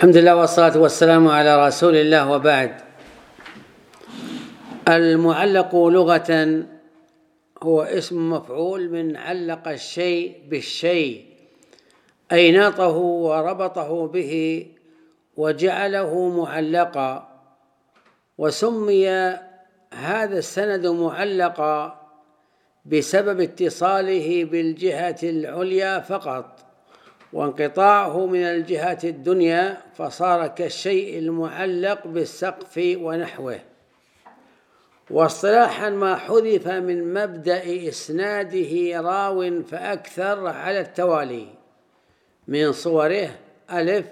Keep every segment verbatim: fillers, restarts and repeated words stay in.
الحمد لله والصلاة والسلام على رسول الله، وبعد. المعلق لغة هو اسم مفعول من علق الشيء بالشيء، أي ناطه وربطه به وجعله معلقا. وسمي هذا السند معلقا بسبب اتصاله بالجهة العليا فقط، وانقطاعه من الجهة الدنيا، فصار كالشيء المعلق بالسقف ونحوه. واصطلاحا ما حذف من مبدأ إسناده راو فأكثر على التوالي. من صوره: ألف،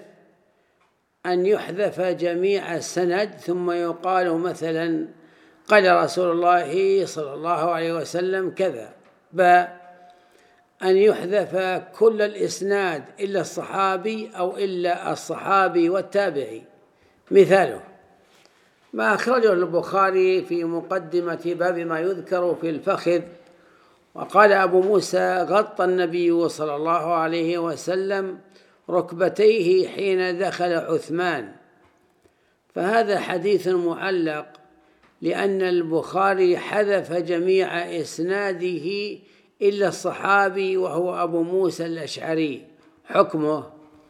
أن يحذف جميع السند ثم يقال مثلا قال رسول الله صلى الله عليه وسلم كذا. باء، أن يحذف كل الإسناد إلا الصحابي أو إلا الصحابي والتابعي. مثاله ما أخرجه البخاري في مقدمة باب ما يذكر في الفخذ، وقال أبو موسى: غطى النبي صلى الله عليه وسلم ركبتيه حين دخل عثمان. فهذا حديث معلق لأن البخاري حذف جميع إسناده إلا الصحابي وهو أبو موسى الأشعري. حكمه: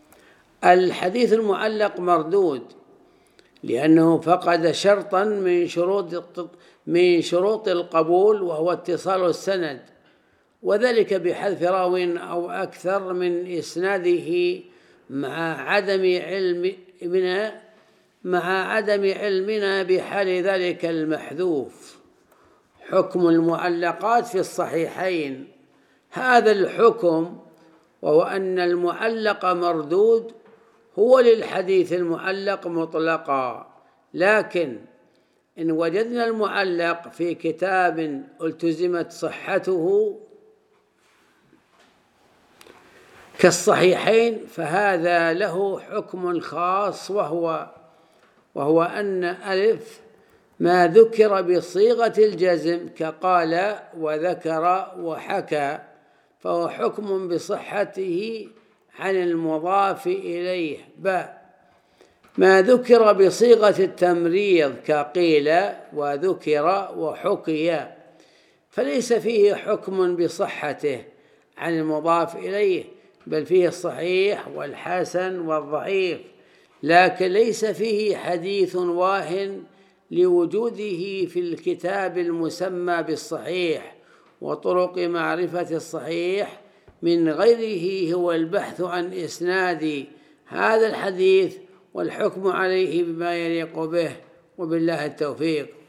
الحديث المعلق مردود لأنه فقد شرطا من شروط من شروط القبول، وهو اتصال السند، وذلك بحذف راو أو أكثر من إسناده مع عدم علمنا مع عدم علمنا بحال ذلك المحذوف. حكم المعلقات في الصحيحين: هذا الحكم، وهو أن المعلق مردود، هو للحديث المعلق مطلقا. لكن إن وجدنا المعلق في كتاب التزمت صحته كالصحيحين فهذا له حكم خاص، وهو وهو أن ألف ما ذكر بصيغة الجزم كقال وذكر وحكى، فهو حكم بصحته عن المضاف إليه. باء ما ذكر بصيغة التمريض كقيل وذكر وحكي، فليس فيه حكم بصحته عن المضاف إليه، بل فيه الصحيح والحسن والضعيف، لكن ليس فيه حديث واهن لوجوده في الكتاب المسمى بالصحيح. وطرق معرفة الصحيح من غيره هو البحث عن إسناد هذا الحديث والحكم عليه بما يليق به، وبالله التوفيق.